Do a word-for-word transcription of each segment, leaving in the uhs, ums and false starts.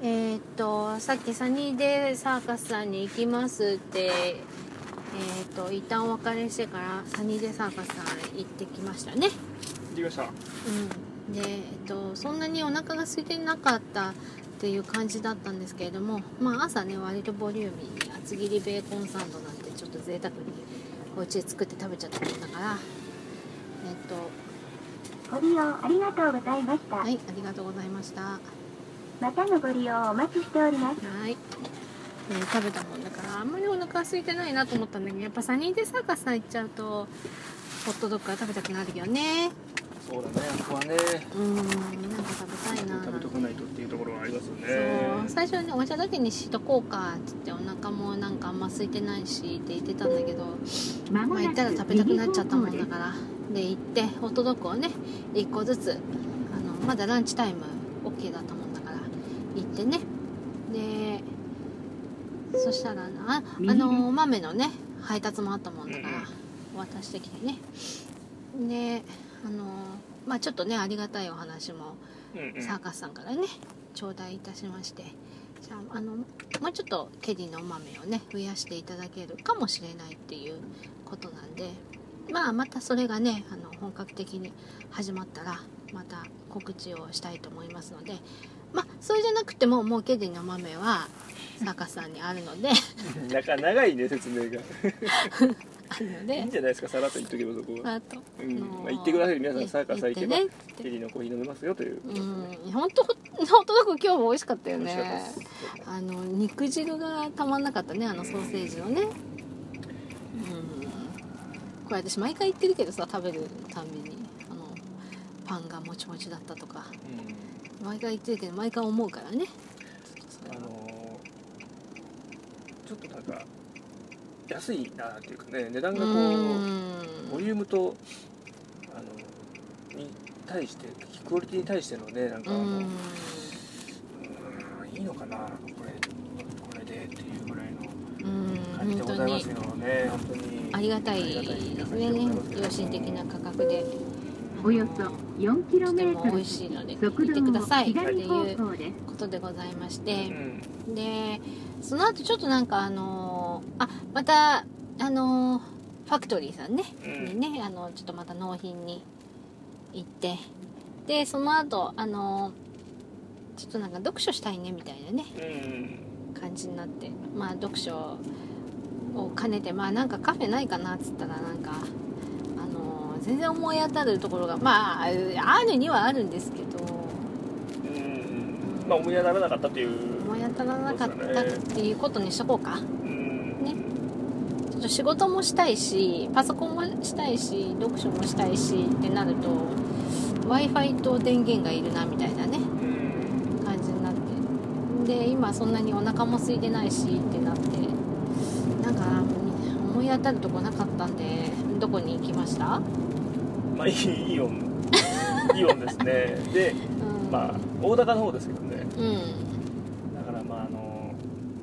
えー、っとさっきサニーデイサーカスさんに行きますって、えー、っと一旦お別れしてからサニーデイサーカスさん行ってきましたね。 行ってきました。 うんで、えっと、そんなにお腹が空いてなかったっていう感じだったんですけれども、まあ朝ね割とボリューミーに厚切りベーコンサンドなんてちょっと贅沢にお家で作って食べちゃったもんだからえっとご利用ありがとうございました。 はい、ありがとうございました。 またのご利用お待ちしております。 はい、えー食べたもんだからあんまりお腹空いてないなと思ったんだけど、やっぱサニーデイサーカスさん行っちゃうとホットドッグが食べたくなるよね。 そうだね、あそこはね、 うんなんか食べたいな。 食べとかないとっていうところはありますよね。 そう最初はねお茶だけにしとこうかって言ってお腹もなんかあんま空いてないしって言ってたんだけど、まあ行ったら食べたくなっちゃったもんだからで行ってホットドッグをねいっこずつあのまだランチタイム OK だったもんだから行ってね、でそしたらな あ, あの豆のね配達もあったもんだから渡してきてね、であのまあちょっとねありがたいお話もサーカスさんからね頂戴いたしまして、じゃあ、あのもうちょっとケリーのお豆をね増やしていただけるかもしれないっていうことなんで、まあまたそれがねあの本格的に始まったらまた告知をしたいと思いますので、まあそれじゃなくてももうケリーの豆はサーカスさんにあるのでなんか長いね説明があるのでいいんじゃないですか、さらっと言っとけばそこは。 あと、 うんのまあ、言ってください、皆さんサーカスさん行けば言ってねケリーのコーヒー飲めますよという。 うん本当ホットドッグ今日も美味しかったよ美味しかったね。 です。 あの肉汁がたまんなかったね、あのソーセージのね。うんこれ私毎回言ってるけどさ、食べるたんびにあのパンがもちもちだったとかうん毎回言ってるけど毎回思うからね。 あのー、ちょっとなんか安いなっていうかね、値段がこうボリュームとあのに対してクオリティに対してのね、なんかあのうんいいのかなこれこれでっていうぐらいの感じでございますよね。本当にありがたいですね。良心的な価格でおよそ よんキロとてメートルも美味しいので行ってくださいっていう左方向です。 ことでございまして、 うんでその後ちょっとなんかあのーあまたあのーファクトリーさんね、 うんにねあのちょっとまた納品に行って、でその後あのーちょっとなんか読書したいねみたいなねうん感じになって、まあ読書を兼ねてまあなんかカフェないかなっつったらなんかあのー全然思い当たるところがまああるにはあるんですけど、 うんまあ思い当たらなかったっていう思い当たらなかったっていうことにしとこうかうんね。ちょっと仕事もしたいしパソコンもしたいし読書もしたいしってなると w i f i と電源がいるなみたいなねうん感じになって、で今そんなにお腹も空いてないしってなってなんか思い当たるとこなかったんでどこに行きました？ まあイイオンイオンですね。でうんまあ大高の方ですけどね。 うんだからまああの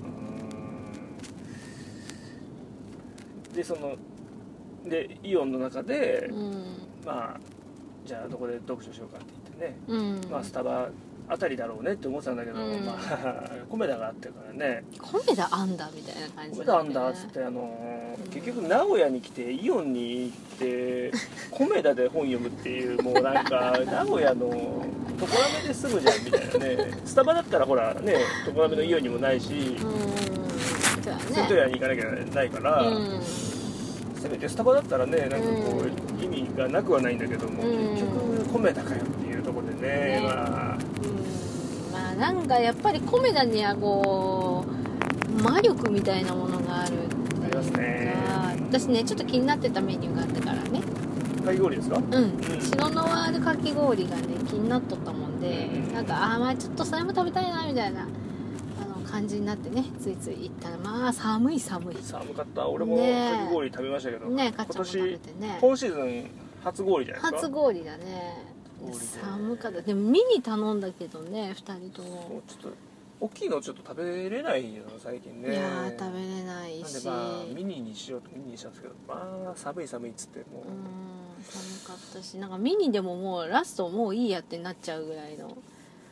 うーんでそのでイオンの中で、 うんまあじゃあどこで読書しようかって言ってね、 うんまあスタバあたりだろうねって思ってたんだけど、 うんまあコメダがあってからね、 コメダあんだみたいな感じコメダあんだっつってあのー、結局名古屋に来てイオンに行ってコメダで本読むっていうもうなんか名古屋の常滑ですぐじゃんみたいなね。スタバだったらほらね常滑のイオンにもないし、 うんそうだねセントリアに行かなきゃないから、 うんせめてスタバだったらねなんかこう、 う意味がなくはないんだけども、 うん結局コメダかよっていうところでね、 ねまあうんまあなんかやっぱりコメダにはこう魔力みたいなものがあるっていうかありますね。 私ねちょっと気になってたメニューがあったからね、 かき氷ですか？ うん白ノワールかき氷がね気になっとったもんで、 うんなんかあーまあちょっとそれも食べたいなみたいなあの感じになってねついつい行ったらまあ寒い寒い寒かった。俺もかねき氷食べましたけど、 ねかっ今ちゃんも食べ年てね今シーズン初氷じゃないですか。 初氷だね氷で寒かったでもミニ頼んだけどねふたりとそうもちょっと大きいのちょっと食べれないよ最近ね。 いやー食べれないしなんでまあミニにしようとミニにしたんですけど、まあ寒い寒いっつってもう、 うん寒かったしなんかミニでももうラストもういいやってなっちゃうぐらいの感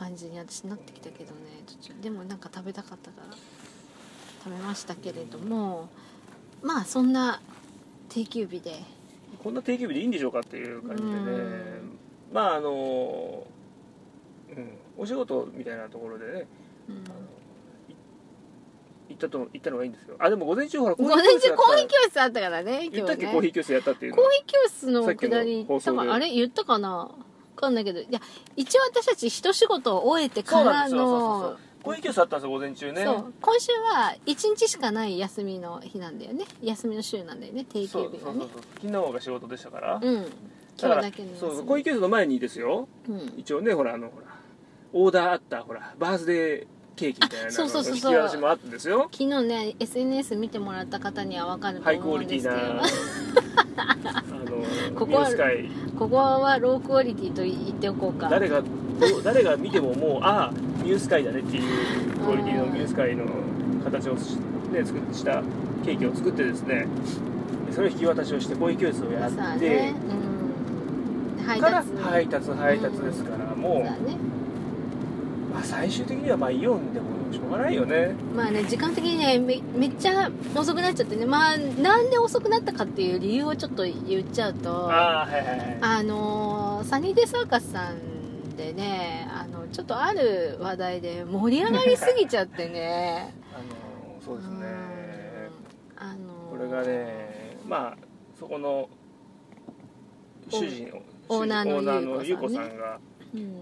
感じに私なってきたけどね、途中でもなんか食べたかったから食べましたけれども、まあそんな定休日でこんな定休日でいいんでしょうかっていう感じでね、まああの、うん、お仕事みたいなところでね、うん、あの行ったと行ったのがいいんですよ。あでも午前中ほら午前中コーヒー教室あったからね。 言ったっけ、コーヒー教室やったっていうの。 コーヒー教室のくだり多分あれ言ったかな分かんないけど、いや一応私たち一仕事を終えてからのコーヒー教室あったんですよ午前中ね。 そう今週はいちにちしかない休みの日なんだよね。休みの週なんだよね、定休日がね。そうそうそうそう、 昨日が仕事でしたから。 うん。今日だけのそうそうコーヒー教室の前にですよ、うん、一応ねほらあのほらオーダーあったほらバースデーケーキみたいなのの引き出しもあったんですよ。 昨日ね エスエヌエス 見てもらった方には分かると思うんですけど、ハイクオリティなあのここはここはロークオリティと言っておこうか。 誰が誰が見てももうああニュースカイだねっていうクオリティのニュースカイの形を、ね、作したケーキを作ってですね、それを引き渡しをしてコーヒー教室をやって、ねうん、配達配達配達ですから、うん、もう、ねまあ、最終的にはまあイオンでもしょうがないよね。 まあね時間的にね め, めっちゃ遅くなっちゃってね、まあなんで遅くなったかっていう理由をちょっと言っちゃうと、 あ、はいはいはい、 あのサニーデイサーカスさんでねあのちょっとある話題で盛り上がりすぎちゃってねあのそうですね、あのこれがねまあそこの主人オーナーの優子さんが、うんうん、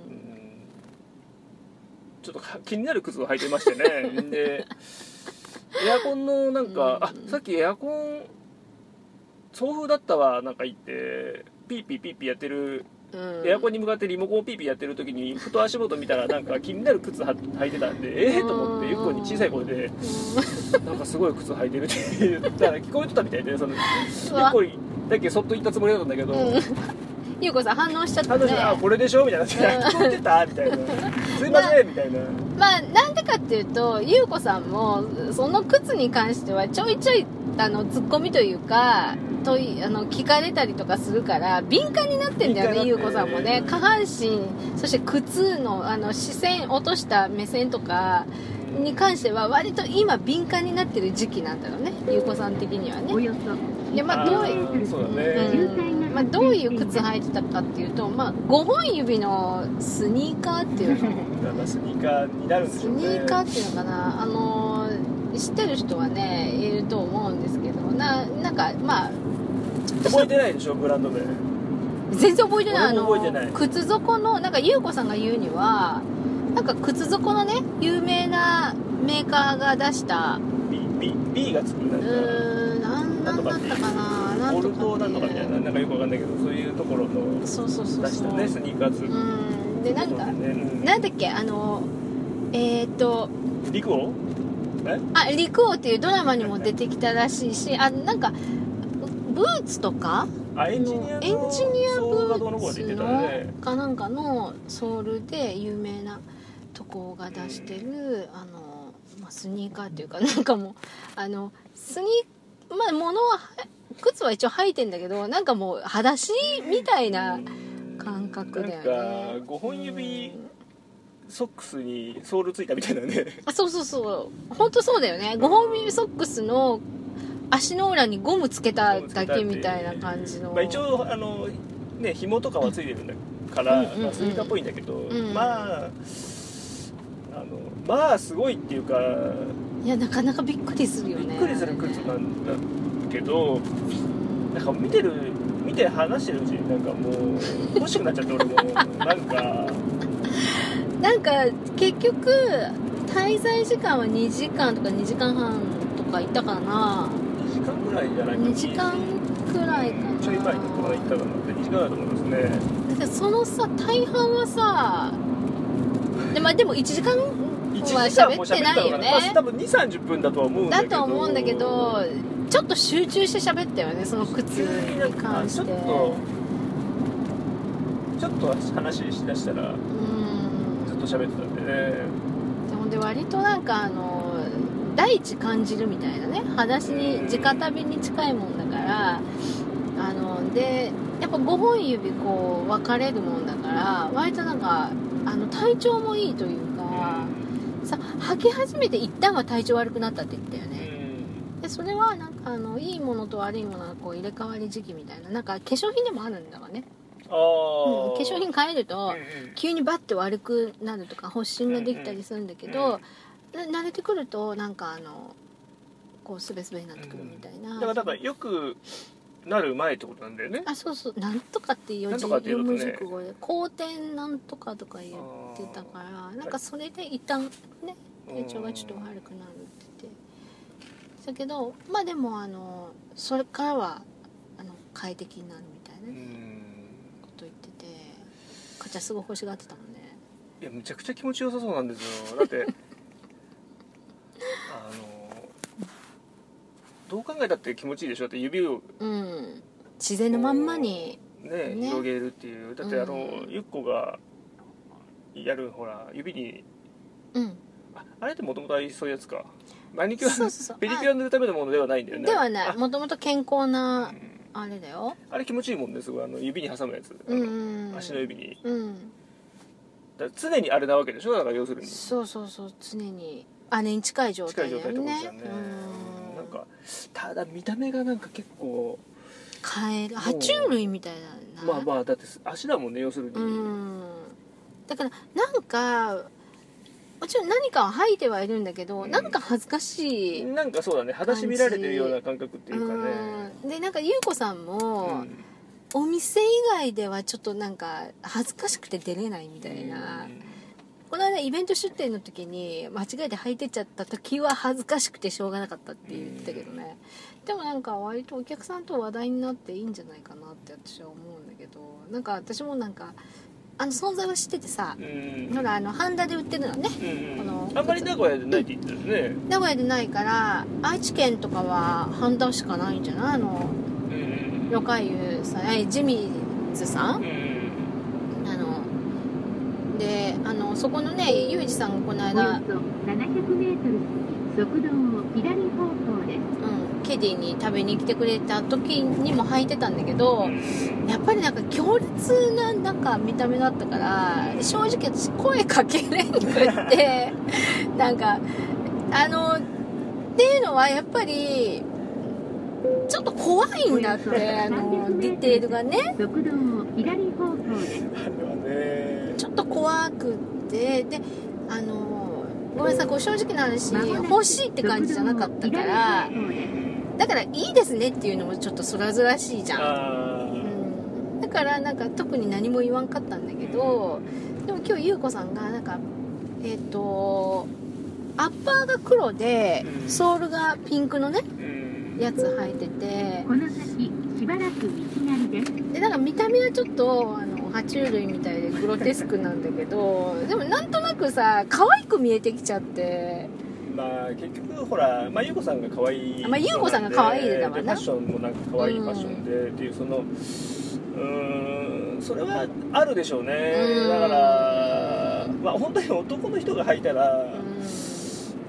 ちょっと気になる靴を履いてましてねでエアコンのなんか、うん、あさっきエアコン送風だったわなんか言ってピーピーピーピーやってる、うん、エアコンに向かってリモコンをピーピーやってる時にふと足元見たらなんか気になる靴履いてたんでええー、と思ってゆっこに小さい声で、うん、なんかすごい靴履いてるって言ったら聞こえてたみたいでそのゆっこにだけそっと言ったつもりだったんだけど、うんゆうこさん反応しちゃって、ね、 反応してあこれでしょみたいな聞こえてたみたいなすいませんみたいなまあなんでかっていうとゆうこさんもその靴に関してはちょいちょいあのツッコミというかといあの聞かれたりとかするから敏感になってんだよねゆうこさんもね下半身そして靴の、あの視線落とした目線とかに関しては割と今敏感になってる時期なんだろうねゆうこさん的にはね。でまあどういうそうだね、うんまあ、どういう靴履いてたかっていうと、まあ、ごほん指のスニーカーっていうのスニーカーになるんでしょうね。 スニーカーっていうのかなあの知ってる人はねいると思うんですけど な, なんかまあ覚えてないでしょブランド名全然覚えてない。 あの覚えてない靴底のなんか優子さんが言うにはなんか靴底のね有名なメーカーが出した B, B, B がつくんだったらなんだったかななんオルトなんとかみたいななんかよくわかんないけどそういうところのそうそうそうそう出したねスニーカーズうんでなんか、ねうん、なんだっけあのえー、っと陸王えあ陸王っていうドラマにも出てきたらしいしあなんかブーツとかあエンジニアのエンジニアブーツのね、 かなんかのソールで有名なとこが出してる、うん、あの、まあ、スニーカーっていうかなんかもうあのスニーまあ物は靴は一応履いてんだけどなんかもう裸足みたいな感覚だよね。 なんかごほん指ソックスにソールついたみたいなねあそうそうそう本当そうだよね。ごほん指ソックスの足の裏にゴムつけただけみたいな感じの、 まあ、一応あのね紐とかはついてるんだから、うんうんうんまあ、スニーカーっぽいんだけど、うん、まああのまあすごいっていうかいやなかなかびっくりするよね。 びっくりする靴なんだけどなんか見てる見て話してるうちになんかもう欲しくなっちゃって俺もなんかなんか結局滞在時間はにじかんとかにじかんはんとかいたかな。 にじかんぐらいじゃないかな。 にじかんくらいかな。 ちょい前にこの行ったかなってにじかんだと思いますね。 だってそのさ大半はさで、まあ、でもいちじかんは喋ってないよね。 まあ、多分にじゅうさんじゅっぷんだとは思うんだけどだと思うんだけどちょっと集中して喋ったよねその靴に関して。ちょっとちょっと話しだしたらずっと喋ってたんでね。 でもで割となんかあの大地感じるみたいなね裸足に直旅に近いもんだからあのでやっぱごほん指こう分かれるもんだから割となんかあの体調もいいというかさ、履き始めて一旦は体調悪くなったって言ったよね。でそれはなんかあのいいものと悪いものがこう入れ替わり時期みたいな、なんか化粧品でもあるんだわね。 あ、 うん、化粧品変えると、 うんうん、 急にバッて悪くなるとか発疹ができたりするんだけど、うんうん、慣れてくるとなんかあのこうスベスベになってくるみたいな、うん、 だからだからよくなる前ってことなんだよね。 あ、そうそう、なんとかっていう四文字熟語で後天なんとかとか言ってたから、なんかそれで一旦ね体調がちょっと悪くなるって言ってだけど、まあでもあのそれからはあの快適になるみたいな、ね、こと言ってて、かちゃんすごい欲しがってたもんね。 いやむちゃくちゃ気持ちよさそうなんですよ。だってあのどう考えたって気持ちいいでしょ。だって指を、 うん、自然のまんまに、 ねね、広げるっていう。だってあの、うん、ゆっこがやるほら指に、 うん、 あ, あれってもともとそういうやつか、マニキュア、そうそうそう、ペディキュア塗るためのものではないんだよね。 ではない、もともと健康な、うん、あれだよ。 あれ気持ちいいもんね、すごい。あの指に挟むやつ、あの、うん、足の指に、うん、だから常にあれなわけでしょ。だから要するにそうそうそう、常にあれに近い状態だよね。近い状態ってことですよね。 うん、なんかただ見た目がなんか結構カエル、爬虫類みたいな。 まあまあだって足だもんね、要するに。うん、 だからなんかもちろん何かは吐いてはいるんだけど、うん、なんか恥ずかしい、 なんかそうだね、裸足見られてるような感覚っていうかね。 うん、でなんか優子さんも、うん、お店以外ではちょっとなんか恥ずかしくて出れないみたいな、うん、この間イベント出店の時に間違えて履いてっちゃった時は恥ずかしくてしょうがなかったって言ってたけどね、うん、でもなんか割とお客さんと話題になっていいんじゃないかなって私は思うんだけど、なんか私もなんかあの存在は知っててさ、うん、ほらあのハンダで売ってるのね、うん、このあんまり名古屋でないって言ってるね、 名古屋でないから愛知県とかはハンダしかないんじゃない。あのロカユさん、ジミーズさん、うん、あのであのそこのねユージさんがこの間ななひゃくメートル側道を左方向です、 うん、ケディに食べに来てくれた時にも履いてたんだけど、やっぱりなんか強烈ななんか見た目だったから正直私声かけれんくってなんかあのっていうのはやっぱりちょっと怖いんだって、あのディテールがね、 側道を左方向ですちょっと怖くってであのごめんなさい、こう正直な話欲しいって感じじゃなかったから、だからいいですねっていうのもちょっとそらずらしいじゃん、うん、だからなんか特に何も言わんかったんだけど、でも今日優子さんがなんかえっ、ー、とアッパーが黒でソールがピンクのねやつ履いてて、 この先しばらく道なりです。 でなんか見た目はちょっとあの爬虫類みたいでグロテスクなんだけどでもなんとなくさ可愛く見えてきちゃって、 まあ結局ほら、まあ、優子さんが可愛い、 まあ、優子さんが可愛いでだわな、 ファッションもなんか可愛いファッションで、うん、っていうそのうーんそれはあるでしょうね、うん、だからまあ本当に男の人が履いたら、うん、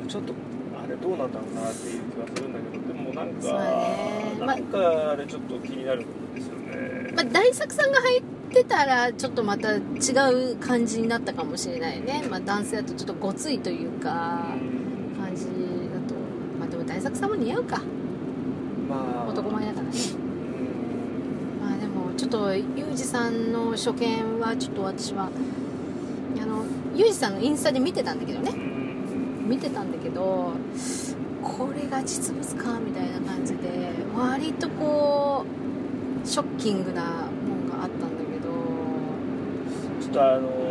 ちょっとあれどうなんだろうなっていう気はするんだけど、でもなんか、ね、なんかあれちょっと気になるんですよね。 まあ、大作さんが入ってたらちょっとまた違う感じになったかもしれないね、まあ、男性だとちょっとごついというか感じだと、まあでも大作さんも似合うか、まあ、男前だからね、まあでもちょっとユージさんの初見はちょっと私はあのユージさんのインスタで見てたんだけどね見てたんだけどこれが実物かみたいな感じで割とこうショッキングなもんがあったんだけど、 ちょっとあの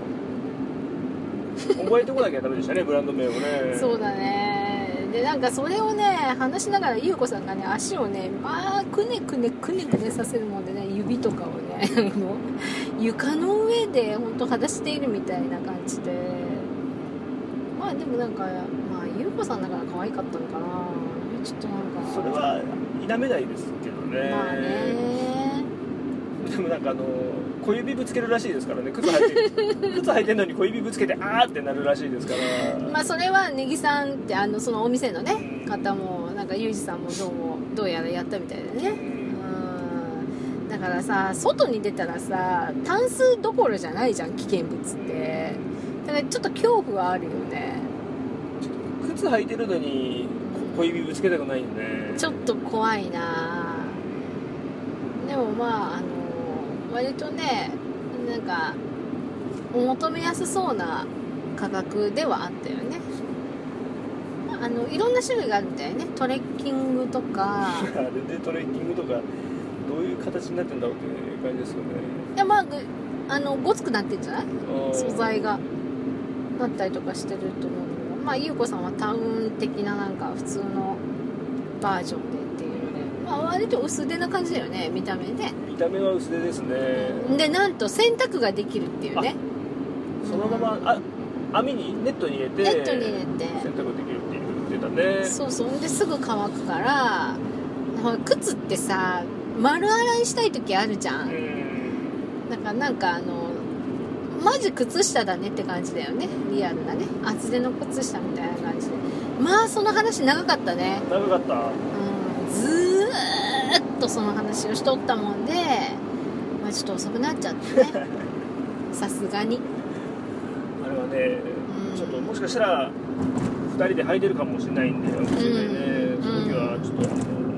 覚えてこなきゃダメでしたねブランド名をね。 そうだね。でなんかそれをね話しながら優子さんがね足をねまあくねくねくねくねさせるもんでね、指とかをね床の上で本当裸足でいるみたいな感じで、まあでもなんかまあ優子さんだから可愛かったのかな、ちょっとなんかそれは否めないですけどね。 まあね。 でもなんかあの小指ぶつけるらしいですからね。靴履いて靴履いてるのに小指ぶつけてあーってなるらしいですから。 まあそれはネギさんってあのそのお店のね方もなんかユージさんもどうもどうやらやったみたいでね。うん、 だからさ外に出たらさ単数どころじゃないじゃん危険物ってだからちょっと恐怖はあるよね靴履いてるのに小指ぶつけたくないよねちょっと怖いなでもまああの割とねなんか求めやすそうな価格ではあったよねあのいろんな種類があるんだよねトレッキングとかあれでトレッキングとかどういう形になってんだろうっていう感じですよねいやまああのごつくなってんじゃない素材がなったりとかしてると思うけどまあ優子さんはタウン的ななんか普通のバージョンでっていうのでまあ割と薄手な感じだよね見た目ね見た目は薄手ですねでなんと洗濯ができるっていうねそのまま、うん、あ網にネットに入れてネットに入れて洗濯できるって言ってたねそうそうですぐ乾くから靴ってさ丸洗いしたい時あるじゃん、うん、だからなんかあのマジ靴下だねって感じだよねリアルなね厚手の靴下みたいな感じでまあその話長かったね長かった、 うん、ずーっとその話をしとったもんでまあちょっと遅くなっちゃってねさすがにあれはね、うん、ちょっともしかしたらふたりで履いてるかもしれないんで、うん、その時はちょっと、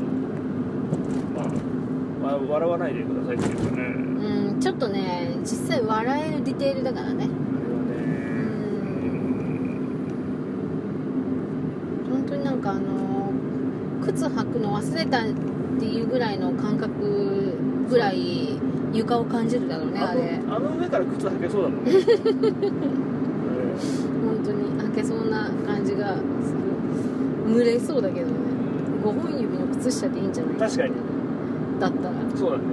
うんまあ、笑わないでくださいっていうかね、 うん、ちょっとね実際笑えるディテールだからねあれはね、うん、本当になんかあの靴履くの忘れたっていうぐらいの感覚ぐらい床を感じるだろうねあれあの上から靴履けそうだもんね本当に履けそうな感じがする蒸れそうだけどねごほん指の靴下でいいんじゃない確かにだったらそうだね、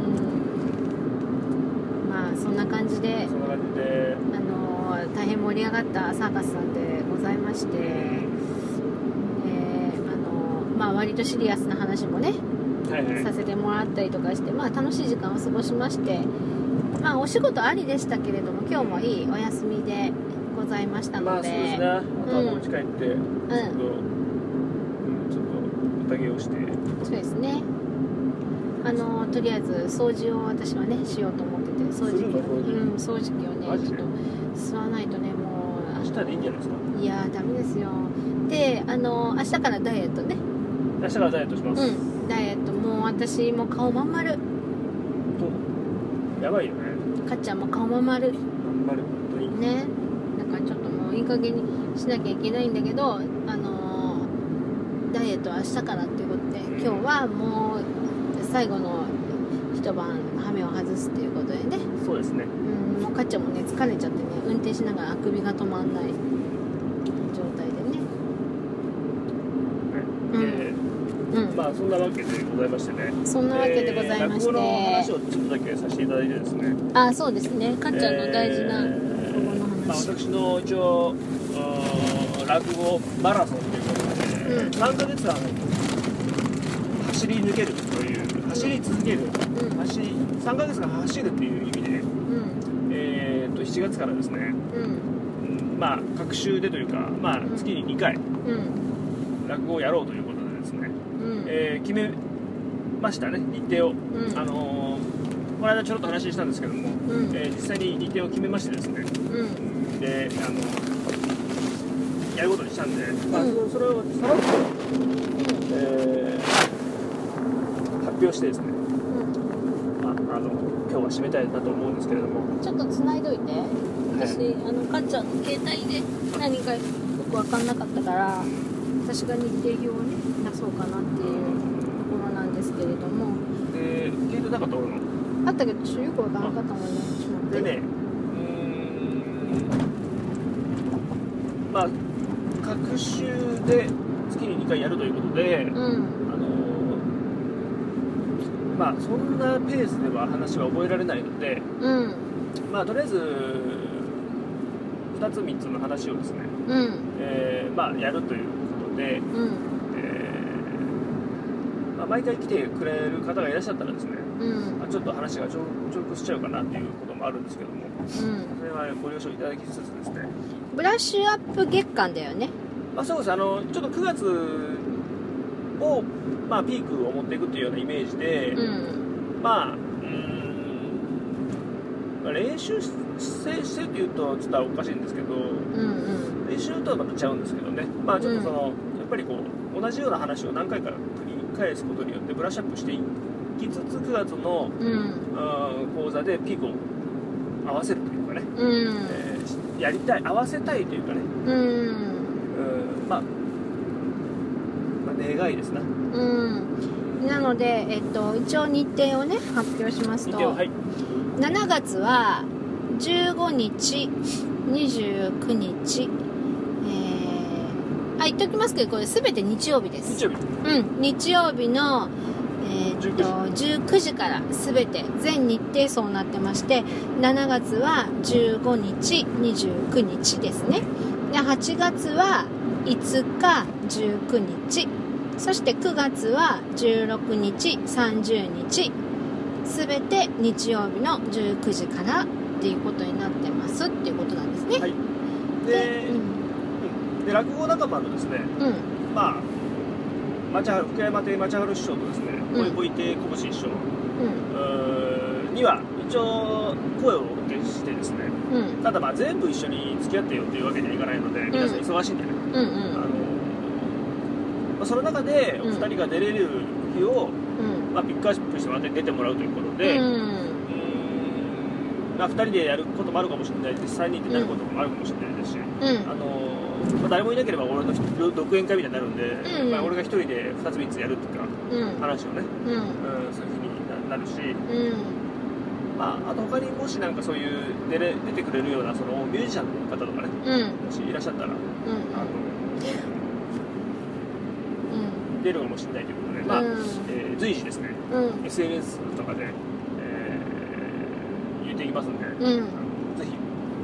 うん、まあそんな感じでそんな感じであのー、大変盛り上がったサーカスさんでございまして、えー、あのー、まあ割とシリアスな話もね、はいはい、させてもらったりとかしてまあ楽しい時間を過ごしましてまあお仕事ありでしたけれども今日もいいお休みでございましたので、まあ、そうですね。あとはお家帰って、うん、ちょっと、うん、ちょっと宴をして、そうですね。あのとりあえず掃除を私はねしようと思ってて、掃除機を、うん、掃除機をねちょっと吸わないとねもう明日でいいんじゃないですか。 いやダメですよ。で、あの明日からダイエットね。 明日からダイエットします。 うん、ダイエットもう私も顔まん丸。とやばいよね。 かっちゃんも顔まん丸。 まん丸本当に。 ね。ちょっともういい加減にしなきゃいけないんだけど、あのー、ダイエットは明日からっていうことで今日はもう最後の一晩ハメを外すっていうことでねそうですね、 うん、もうかっちゃんもね疲れちゃってね運転しながらあくびが止まんない状態でね、 はいえーうん、まあそんなわけでございましてねそんなわけでございまして、 えー、落語の話をちょっとだけさせていただいてですねあそうですねかっちゃんの大事な、えーまあ、私の一応落語マラソンということで、うん、さんかげつは走り抜けるという走り続ける、うん、走りさんかげつが走るっていう意味で、うんえー、としちがつからですね、うんまあ各週でというか、まあ、月ににかい、うん、落語をやろうということでですね、うんえー、決めましたね日程を、うん、あのー、この間ちょろっと話したんですけども、うんえー、実際に日程を決めましてですね、うんであのやることにしたんで、うんまあ、それをさらっと、えー、発表してですね、うんあ、あの今日は締めたいなと思うんですけれどもちょっと繋いどいて私、はい、あのかっちゃんの携帯で何かよく分かんなかったから私が日程表をね出そうかなっていうところなんですけれどもで携帯なかった俺のあったけどちょっとよく分からなかったもんねちょっと待ってでねまあ、各週で月ににかいやるということで、うん、あのまあそんなペースでは話は覚えられないので、うん、まあとりあえずふたつみっつの話をですね、うんえー、まあやるということで、うんえーまあ、毎回来てくれる方がいらっしゃったらですね、うんまあ、ちょっと話が重複しちゃうかなっていうこともあるんですけども、うん、それはご了承いただきつつですねブラッシュアップ月間だよね。 まあそうですあのちょっとくがつを、まあ、ピークを持っていくというようなイメージで、うん、まあ練習してっていうとちょっとおかしいんですけど、 うんうん、 練習とはまた違うんですけどね、まあちょっとその、うん、やっぱりこう同じような話を何回か繰り返すことによってブラッシュアップしていきつつくがつの、うん、講座でピークを合わせるというかね、うんえー、やりたい合わせたいというかね、うんうん、まあ、まあ願いですな、うんなので、えっと、一応日程をね発表しますと、はい、しちがつはじゅうごにちにじゅうくにち、えー、あ言っておきますけどこれ全て日曜日です。 日曜日、 うん、日曜日の、えー、っとじゅうくじから全て全日程そうなってまして、しちがつはじゅうごにちにじゅうくにちですね。ではちがつはいつかじゅうくにち、そしてくがつはじゅうろくにちさんじゅうにち、すべて日曜日のじゅうくじからっていうことになってますっていうことなんですね。 はい、で, で,、うん、で落語仲間のですね、うん、まあ町原福山亭町原師匠とですね、うん、小池小星師匠、うん、には一応声をおかけしてですね、うん、ただまあ全部一緒に付き合ってよというわけにはいかないので、うん、皆さん忙しいんでね、うんうん、あのまあ、その中でお二人が出れる日を、うんまあ、ピックアップしてもらって出てもらうということで、うんうんまあ、ふたりでやることもあるかもしれないですしさんにんでやることもあるかもしれないですし、うんあのまあ、誰もいなければ俺の独演会みたいになるんで、うんまあ、俺が一人でふたつみっつやるとか、うん、話をね、うんうん、そういうふうになるし、うんまあ、あと他にもしなんかそういう出れ出てくれるようなそのミュージシャンの方とかね、うん、もしいらっしゃったら、うん、あの出るかもしれないということで、まあうんえー、随時ですね、うん、エスエヌエス とかで、えー、言っていきますんで、うん、ぜひ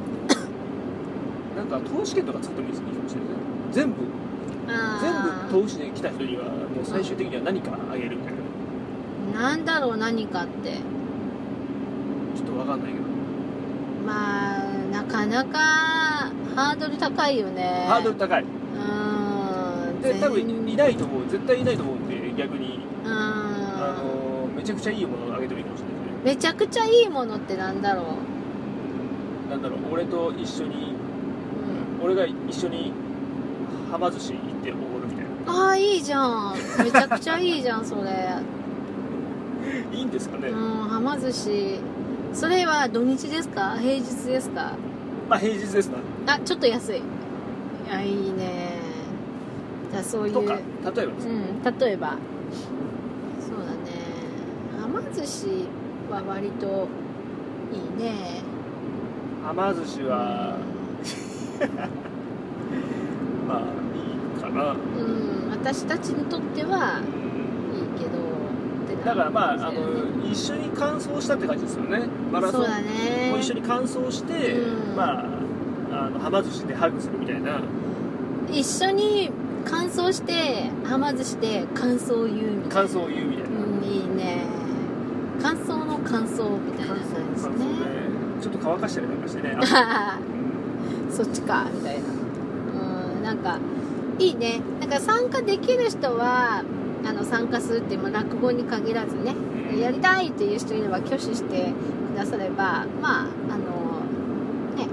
なんか投資券とか作ってもいいかもしれないですね。全部全部投資で来た人にはもう最終的には何かあげるみたいな。なんだろう何かってちょっと分かんないけど、 まあなかなかハードル高いよね。 ハードル高い。で多分いないと思う絶対いないと思うんで逆にあのめちゃくちゃいいものをあげてもいいかもしれないですね。 めちゃくちゃいいものってなんだろうなんだろう俺と一緒に、うん、俺が一緒にはま寿司行っておごるみたいな。 ああいいじゃんめちゃくちゃいいじゃんそれいいんですかね。 うんはま寿司それは土日ですか平日ですか。 まあ平日ですな。 あちょっと安い。いやいいね。じゃあそういうとか例えばです、 うん、例えばそうだねはま寿司は割といいね。 はま寿司は、うん、まあいいかな。 うん私たちにとってはいいけどってだからまあ、あの一緒に完走したって感じですよね。マラソンそうだねも一緒に完走して、うん、まああのはま寿司でハグするみたいな。 一緒に感想してはま寿司で感想を言うみたいな。 感想を言うみたいな、 うん、いいね。感想の感想みたいな感じですね。 ちょっと乾かしたりなんかしてねそっちかみたいな。うんなんかいいね。なんか参加できる人はあの参加するっていう落語に限らずね、うん、やりたいっていう人いれば挙手してくださればまああのね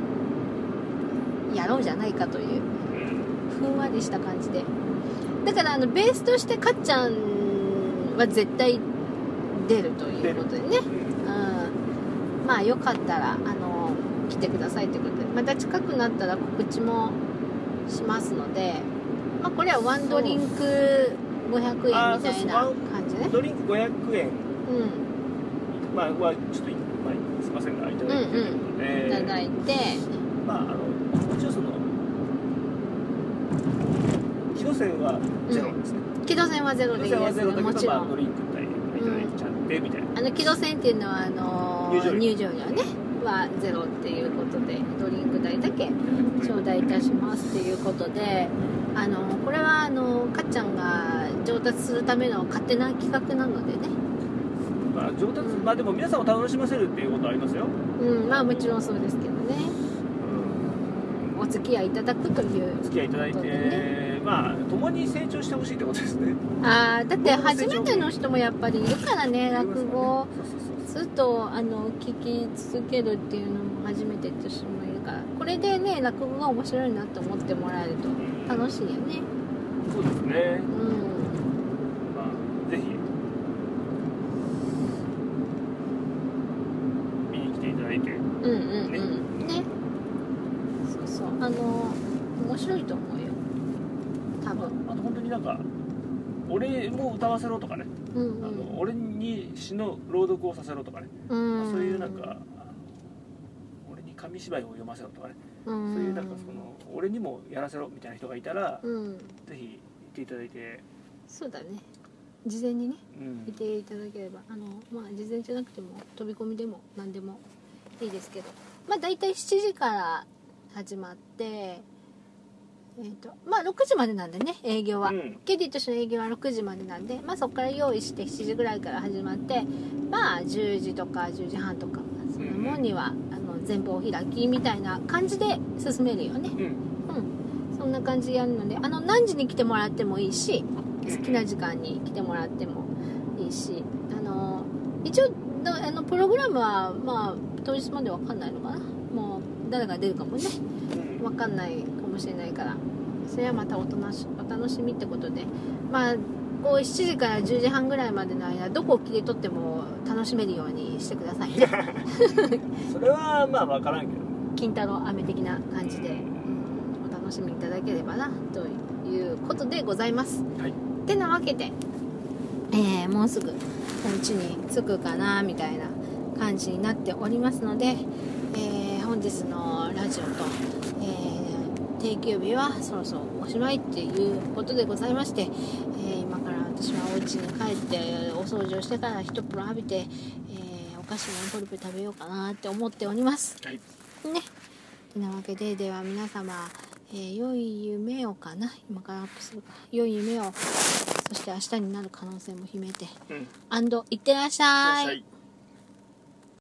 やろうじゃないかというふんわりした感じで。だからあのベースとしてかっちゃんは絶対出るということでね、うん、まあよかったらあの来てくださいということでまた近くなったら告知もしますので、まあ、これはワンドリンクごひゃくえんみたいな感じね。 ドリンクごひゃくえん、うんまあ、はちょっと、まあ、すいませんがいただいてということで、うんうん、 いただいてまああの一応その木戸線はゼロですね。 木戸線はゼロでいいですね。もちろん、まあ、 ドリンク代いただいちゃってみたいな、 うん、あの木戸線っていうのはあのー、入場料ねはゼロっていうことでドリンク代だけ頂戴いたしますっていうことで、あのこれはあのかっちゃんが上達するための勝手な企画なのでね、 まあ上達、うん、まあでも皆さんを楽しませるっていうことはありますよ。 うんまあもちろんそうですけどね、うん、お付き合いいただくというお付き合いいただいて、まあ共に成長してほしいってことですね。 ああだって初めての人もやっぱりいるからね落語すずっとあの聞き続けるっていうのも初めてって人もいるから、これでね落語が面白いなと思ってもらえると楽しいよね。 そうですね、 うん、 まあ、ぜひ見に来ていただいて、 うんうんうんね、そうそう、あの面白いと思うよ多分。 あと本当になんか俺も歌わせろとかね、 うんうん、 あの俺に詩の朗読をさせろとかね、 うんまあ、そういうなんかあの俺に紙芝居を読ませろとかね、うん、そういうなんかその俺にもやらせろみたいな人がいたら、うん、ぜひ行っていただいて。 そうだね、事前にね、うん、いていただければ、あの、まあ、事前じゃなくても飛び込みでも何でもいいですけど、まあ、だいたいしちじから始まって、えーとまあ、ろくじまでなんでね営業は、うん、ケディとしての営業はろくじまでなんで、まあ、そこから用意してしちじぐらいから始まって、まあ、じゅうじとかじゅうじはんとかそのもんには、うん、あの全部お開きみたいな感じで進めるよね、うんうん、そんな感じでやるので、あの何時に来てもらってもいいし、好きな時間に来てもらってもいいし、あの一応あのプログラムは、まあ、当日まで分かんないのかな、もう誰が出るかもね分かんないかもしれないから、それはまたおとなしお楽しみってことで、まあこうしちじからじゅうじはんぐらいまでの間どこを切り取っても楽しめるようにしてくださいねそれはまあ分からんけど、 金太郎飴的な感じで、うん、お楽しみいただければなということでございます、はい、てなわけで、えー、もうすぐお家に着くかなみたいな感じになっておりますので、えー、本日のラジオと、えー、定休日はそろそろおしまいっていうことでございまして、えー、今から私はお家に帰ってお掃除をしてから一風呂浴びて、えー、お菓子のエンポルペ食べようかなって思っております、はい、ね。てなわけで、では皆様、えー、良い夢をかな、今からアップするか、良い夢を、そして明日になる可能性も秘めて、うん、アンドいってらっしゃい。